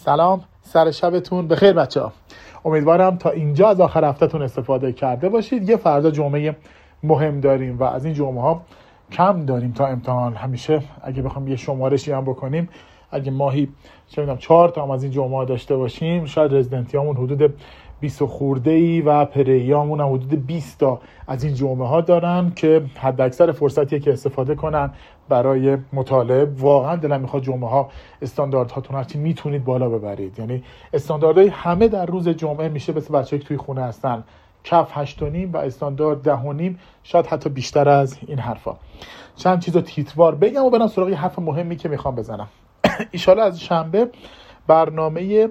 سلام، سر شبتون بخیر بچه‌ها. امیدوارم تا اینجا از آخر هفتهتون استفاده کرده باشید. یه فردا جمعه مهم داریم و از این جمعه ها کم داریم تا امتحان. همیشه اگه بخوام یه شمارشی هم بکنیم، اگه ماهی 4 تا هم از این جمعه ها داشته باشیم، شاید رزیدنتیامون حدود 20 خورده‌ای و پریامون هم حدود 20 تا از این جمعه ها دارن که حد اکثر فرصتیه که استفاده کنن برای مطالعه. واقعا دلم میخواد جمعه ها استانداردهاتون هرچی میتونید بالا ببرید. یعنی استانداردهای همه در روز جمعه میشه مثل بچه‌ای که توی خونه هستن کف 8.5 و استاندارد 10.5، شاید حتی بیشتر از این حرفا. چند چیزو تیتروار بگم و برم سراغ حرف مهمی که میخوام بزنم. ان از شنبه برنامه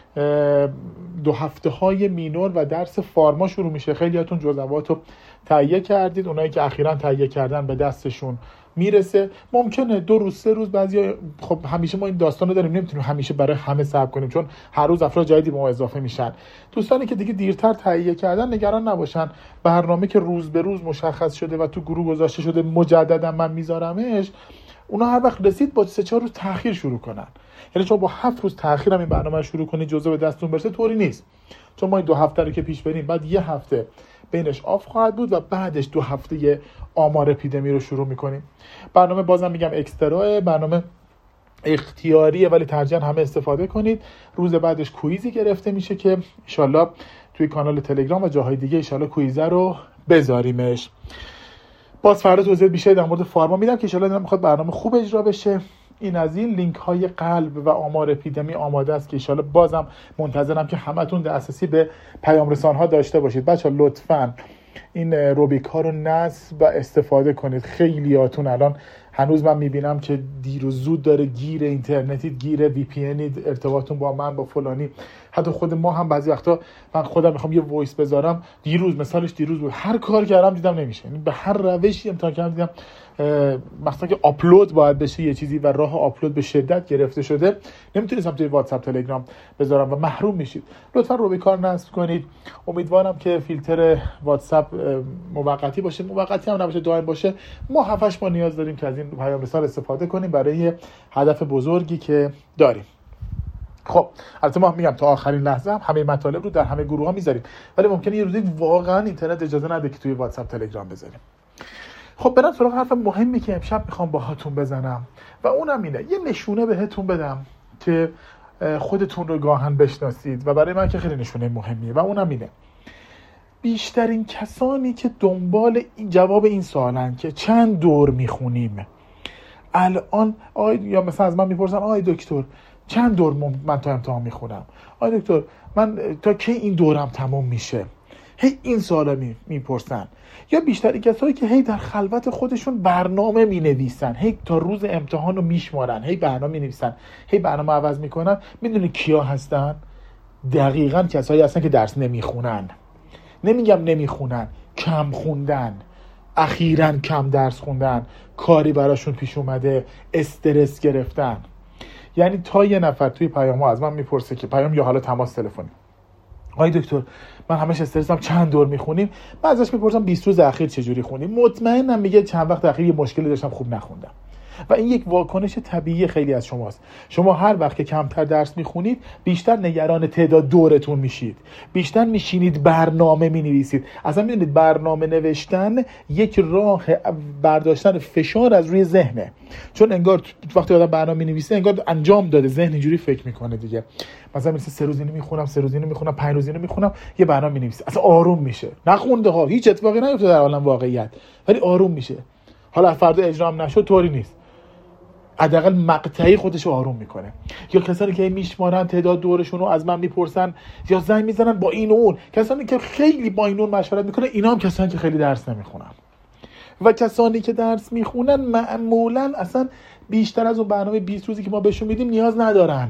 2 هفته های مینور و درس فارما شروع میشه. خیلیاتون جزواتو تهیه کردید، اونایی که اخیراً تهیه کردن به دستشون میرسه. ممکنه 2 روز 3 روز بعضی، خب همیشه ما این داستانو داریم، نمیتونیم همیشه برای همه صبر کنیم چون هر روز افراد جدیدی به ما اضافه میشن. دوستانی که دیگه دیرتر تهیه کردن نگران نباشن، برنامه که روز به روز مشخص شده و تو گروه گذاشته شده مجددا من میذارمش، اونا هر وقت رسید با 3-4 روز تأخیر شروع کنن. یعنی شما با 7 روز تأخیر هم این برنامه رو شروع کنید جزء به دستتون برسه، طوری نیست. چون ما این 2 هفته رو که پیش بریم، بعد 1 هفته بینش آف خواهد بود و بعدش 2 هفته آمار اپیدمی رو شروع میکنیم. برنامه بازم میگم اکسترا، برنامه اختیاریه ولی ترجیحاً همه استفاده کنید. روز بعدش کویزی گرفته میشه که انشالله توی کانال تلگرام و جاهای دیگه انشالله کویزه رو بذاریمش. باز فردا توضیح بیشتری در مورد فارما میدم که انشالله دلم میخواد برنامه خوب اجرا بشه. این از این. لینک های قلب و آمار اپیدمی آماده است که انشالله بازم منتظرم که همتون دسترسی به پیام رسان ها داشته باشید. بچه‌ها لطفاً این روبیک ها رو نصب و استفاده کنید. خیلیاتون الان هنوز من میبینم که دیر و زود داره گیر اینترنتی، گیر وی پی ان ارتباطتون با من با فلانی. حتی خود ما هم بعضی وقتا من خودم میخوام یه وایس بذارم، دیروز بود هر کار کردم دیدم نمیشه. یعنی به هر روشی امتحان کردم دیدم مثلا که آپلود باید بشه یه چیزی و راه آپلود به شدت گرفته شده، نمیتونستم توی واتساپ تلگرام بذارم و محروم میشید. لطفا روبیک ها نصب کنید. امیدوارم که فیلتر واتساپ موقتی باشه، موقتی هم نباشه، دائم باشه. ما 7-8 ماه نیاز داریم که از این پیام رسان استفاده کنیم برای هدف بزرگی که داریم. خب البته ما میگم تا آخرین لحظه هم همه مطالب رو در همه گروه ها میذاریم، ولی ممکنه یه روزی واقعا اینترنت اجازه نده که توی واتساپ تلگرام بذاریم. خب برم سراغ حرف مهمی که امشب میخوام باهاتون بزنم و اونم اینه، یه نشونه بهتون بدم که خودتون رو گاهن بشناسید و برای من که خیلی نشونه مهمیه و اونم اینه. بیشترین کسانی که دنبال این جواب این سوالن که چند دور میخونیم الان، یا مثلا از من میپرسن آی دکتر چند دور من تا امتحان میخونم، آی دکتر من تا کی این دورم تموم میشه، هی این سوالا میپرسن. یا بیشتری کسایی که هی در خلوت خودشون برنامه مینویسن، هی تا روز امتحان رو میشمارن، هی برنامه مینویسن، هی برنامه عوض میکنن. میدونی کیا هستن؟ دقیقاً کسایی هستن که درس نمیخونن. نمیگم نمیخونن، کم خوندن، اخیراً کم درس خوندن، کاری براشون پیش اومده، استرس گرفتن. یعنی تا یه نفر توی پیام‌ها از من میپرسه که پیام یا حالا تماس تلفنی، آی دکتر من همش استرسم، چند دور میخونیم؟ من ازش میپرسم 20 روز اخیر چجوری خوندیم؟ مطمئنم میگه چند وقت اخیر یه مشکلی داشتم خوب نخوندم. و این یک واکنش طبیعی خیلی از شماست. شما هر وقت که کمتر درس میخونید بیشتر نگران تعداد دورتون میشید، بیشتر میشینید برنامه مینویسید. اصلا میدونید برنامه نوشتن یک راه برداشتن فشار از روی ذهنه، چون انگار وقتی آدم برنامه مینویسه انگار انجام داده، ذهن اینجوری فکر میکنه دیگه. مثلا 3 روز اینو میخونم، 3 روز اینو میخونم، 5 روز اینو میخونم، یه برنامه مینویسه، اصلا آروم میشه. نخونده ها، هیچ اتفاقی نیفتاده در عالم واقعیت، ولی آروم میشه. حالا فردا اجرا هم نشد طوری نیست، حداقل مقطعی خودش رو آروم میکنه. یا کسانی که میشمارن تعداد دورشون رو از من میپرسن یا زنگ میزنن با این و اون، کسانی که خیلی با این و اون مشورت میکنن، اینا هم کسانی که خیلی درس نمیخونن. و کسانی که درس میخونن معمولا اصلا بیشتر از اون برنامه 20 روزی که ما بهشون میدیم نیاز ندارن.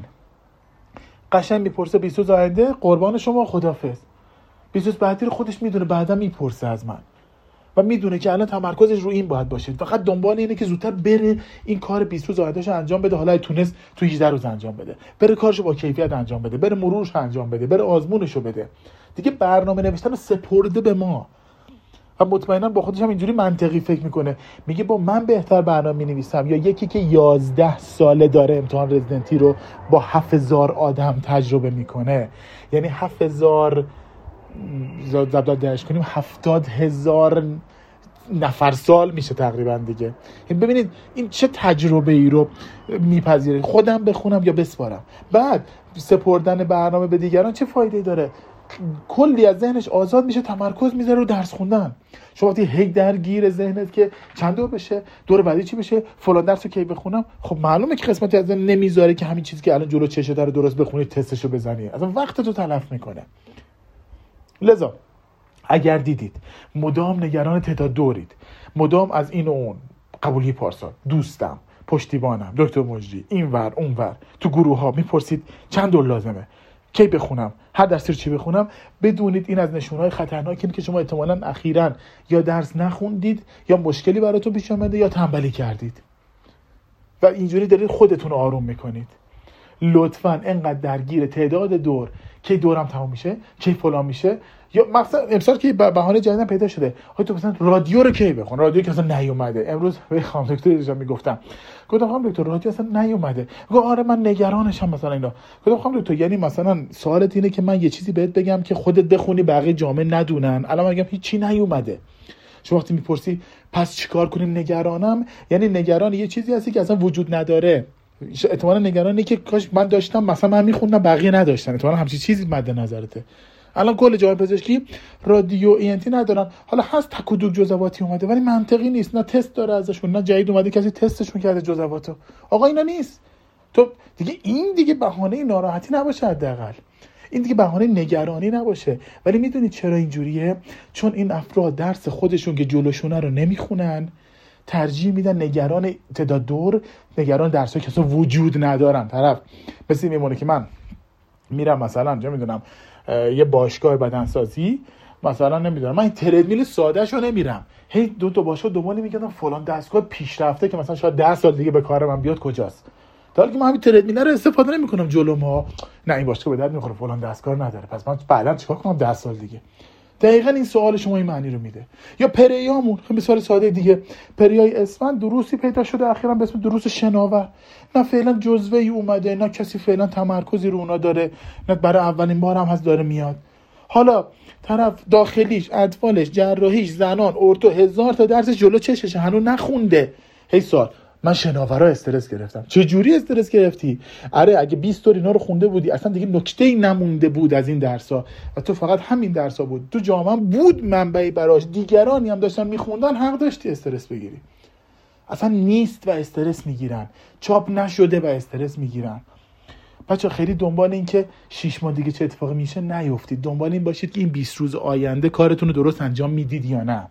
قشنگ میپرسه 20 روز آینده قربان شما، خدافظ. 20 روز بعدی رو خودش میدونه، بعدا میپرسه از من و میدونه که الان تمرکزش رو این باید باشه، فقط دنبال اینه که زودتر بره این کار 20 روز آیندهش انجام بده. حالا تونست تو 18 روز انجام بده، بره کارشو با کیفیت انجام بده، بره مرورش انجام بده، بره آزمونشو بده. دیگه برنامه نوشتن رو سپرده به ما. و مطمئنا با خودش هم اینجوری منطقی فکر میکنه، میگه با من بهتر برنامه مینویسم یا یکی که 11 ساله داره امتحان رزیدنتی رو با 7000 آدم تجربه میکنه، یعنی 7000 ضرب درش کنیم 70000 نفر سال میشه تقریبا دیگه. ببینید این چه تجربه ای رو میپذیره، خودم بخونم یا بسپارم. بعد سپردن برنامه به دیگران چه فایده داره؟ کلی از ذهنش آزاد میشه، تمرکز میذاره رو درس خوندن. شما وقتی هی درگیر ذهنت که چند دور بشه، دور بعدی چی بشه، فلان درسو کی بخونم، خب معلومه که قسمتی از ذهن نمیذاره که همین چیزی که الان جلو چشت رو درست بخونی تستشو بزنی، اصلا وقتتو تلف میکنه. لذا اگر دیدید مدام نگران تعداد دورید، مدام از این و اون، قبولی پارسال، دوستم، پشتیبانم، دکتر مجری، اینور اونور، تو گروه ها میپرسید چند دور لازمه، کی بخونم، هر درسی رو چی بخونم، بدونید این از نشونهای خطرناکی که شما احتمالاً اخیراً یا درس نخوندید یا مشکلی براتون پیش اومده یا تنبلی کردید و اینجوری دارید خودتون آروم میکنید. لطفاً انقدر درگیر تعداد دور، کی دورم تموم میشه، کی فلان میشه، یا مثلا امسال که بهانه جدیدن پیدا شده تو مثلا رادیو رو کی بخون، رادیو که اصلا نیومده. امروز به خانم دکتر داشتم میگفتم، گفتم خانم دکتر رادیو اصلا نیومده، گفت آره من نگرانشم مثلا اینا. گفتم خانم دکتر یعنی مثلا سوالت اینه که من یه چیزی بهت بگم که خودت بخونی بقیه جامعه ندونن، الان میگم هیچ چی نیومده. شما وقتی میپرسی پس چیکار کنیم نگرانم، یعنی نگران یه چیزی هستی که اصلا وجود نداره. احتمالاً نگرانی که کاش من داشتم مثلا من میخوندم بقیه نداشتن، احتمالاً همچین چیزی مد نظرته. الان کل جامعه پزشکی رادیو اینتی ندارن، حالا هست تک و دوک جزواتی اومده ولی منطقی نیست، نه تست داره ازشون، نه جدید اومده کسی تستشون کرده جزواتو. آقا اینا نیست. تو دیگه این دیگه بهانه ناراحتی نباشه، حداقل این دیگه بهانه نگرانی نباشه. ولی میدونید چرا اینجوریه؟ چون این افراد درس خودشون که جلوشونه رو نمیخونن، ترجیح میدن نگران تعداد دور، نگران درسایی که اصلا وجود ندارن. طرف مثل میمونه که من میرم مثلا چه میدونم یه باشگاه بدنسازی، مثلا نمیدونم من این تردمیل ساده شو نمیرم، هی دو باشگاه دنبال میگردم فلان دستگاه پیشرفته که مثلا شاید 10 سال دیگه به کار من بیاد کجاست، در حالی که من همین تردمیل رو استفاده نمیکنم جلوم نه این باشگاه به درد میخوره فلان دستگاه نداره، پس من بعدا چیکار کنم 10 سال دیگه. دقیقاً این سوال شما این معنی رو میده. یا پریامون خیلی مثال ساده دیگه، پریای اسفند دروسی پیدا شده اخیراً به اسم دروس شناور، نه فعلا جزوه‌ای اومده، نه کسی فعلا تمرکزی رو اونا داره، نه برای اولین بار هم هست داره میاد. حالا طرف داخلیش، اطفالش، جراحیش، زنان، ارتو، 1000 تا درس جلو چششه هنوز نخونده. هی سوال من شناورا استرس گرفتم. چه جوری استرس گرفتی؟ آره اگه 20 تا اینا رو خونده بودی اصلا دیگه نکته‌ای نمونده بود از این درس‌ها و تو فقط همین درس‌ها بود، تو جامعه بود منبعی براش، دیگرانی هم داشتن میخوندن، حق داشتی استرس بگیری. اصلا نیست و استرس میگیرن، چاپ نشده و استرس میگیرن. بچه خیلی دنبال این که 6 ماه دیگه چه اتفاقی میشه نیفتید، دنبال این باشید که این 20 روز آینده کارتون رو درست انجام میدید یا نه.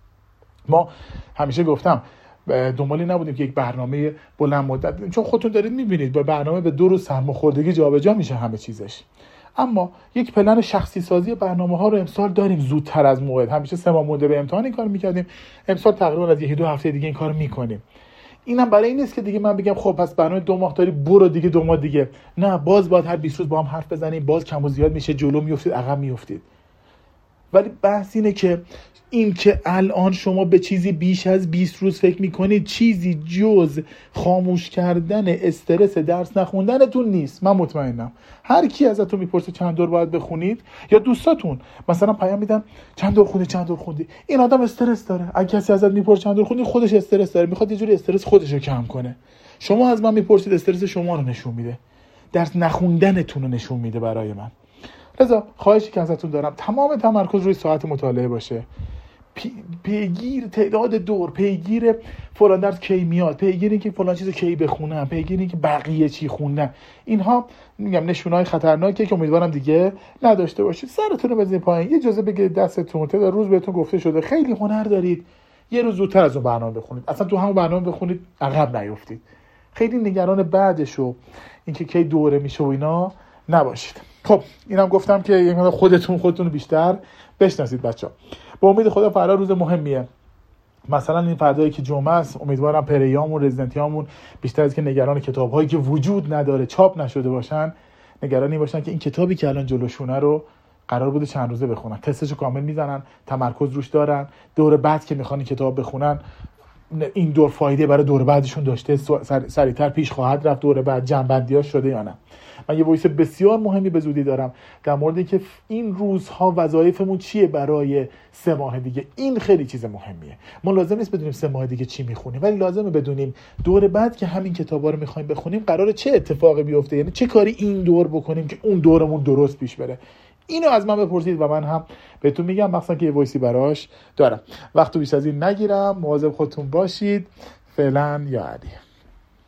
ما همیشه گفتم دنبالی نبودیم که یک برنامه بلند مدت، چون خودتون دارید میبینید با برنامه به 2 روز سرماخوردگی جابجا میشه همه چیزش. اما یک پلن شخصی سازی برنامه ها رو امسال داریم زودتر از موعد. همیشه 3 ماه مونده به امتحان این کارو میکردیم، امسال تقریبا از 1-2 هفته دیگه این کارو میکنیم. اینم برای این نیست که دیگه من بگم خب پس برنامه 2 ماه داری برو دیگه 2 ماه دیگه، نه باز باید هر 20 روز با هم حرف بزنیم، باز کم و زیاد میشه، جلو میافتید عقب میافتید. ولی بحث اینه که این که الان شما به چیزی بیش از 20 روز فکر میکنید چیزی جز خاموش کردن استرس درس نخوندنتون نیست. من مطمئنم هر کی ازتون میپرسه چند دور باید بخونید یا دوستاتون مثلا پیام میدن چند دور خوندی، این آدم استرس داره. اگه کسی ازت میپرسه چند دور خوندی خودش استرس داره، میخواد یه جوری استرس خودش رو کم کنه. شما از من میپرسید استرس شما رو نشون میده، درس نخوندنتون رو نشون میده برای من. لذا خواهشی که ازتون دارم تمام تمرکز روی ساعت مطالعه باشه، پیگیر تعداد دور، پیگیر فلان درس کی میاد، پیگیر اینکه فلان چیزو کی بخونم، پیگیر اینکه بقیه چی خوندن. اینها میگم نشونهای خطرناکیه که امیدوارم دیگه نداشته باشید. سرتون رو بزنید پایین، یه اجازه بگیرید دستتون، تعداد روز بهتون گفته شده خیلی هنر دارید، یه روز زودتر از اون برنامه بخونید، اصلا تو همون برنامه بخونید عقب نیافتید. خیلی نگران بعدشو اینکه کی دوره میشه و اینا نباشید. خب اینم گفتم که یه مقدار خودتون رو بیشتر بشناسید بچه‌ها. با امید خدا فردا روز مهمیه. مثلا این فردایی که جمعه است، امیدوارم پریامون، رزیدنتیامون بیشتر از که نگران کتاب‌هایی که وجود نداره، چاپ نشده باشن، نگرانی باشن که این کتابی که الان جلوشونه رو قرار بوده چند روزه بخونن، تستشو کامل میزنن، تمرکز روش دارن، دور بعد که میخوان کتاب بخونن این دور فایده برای دور بعدشون داشته، سریعتر پیش خواهد رفت، دور بعد جنبندی‌ها شده یا نه. من یه وایس بسیار مهمی به زودی دارم در مورد که این روزها وظایفمون چیه برای 3 ماه دیگه. این خیلی چیز مهمیه. ما لازم نیست بدونیم 3 ماه دیگه چی میخونیم، ولی لازمه بدونیم دور بعد که همین کتابا رو میخوایم بخونیم قراره چه اتفاقی بیفته، یعنی چه کاری این دور بکنیم که اون دورمون درست پیش بره. اینو از من بپرسید و من هم بهتون میگم، مخصوصا که یه وایسی براش دارم. وقتو بیش از این نگیرم، مواظب خودتون باشید. فعلا یا علی.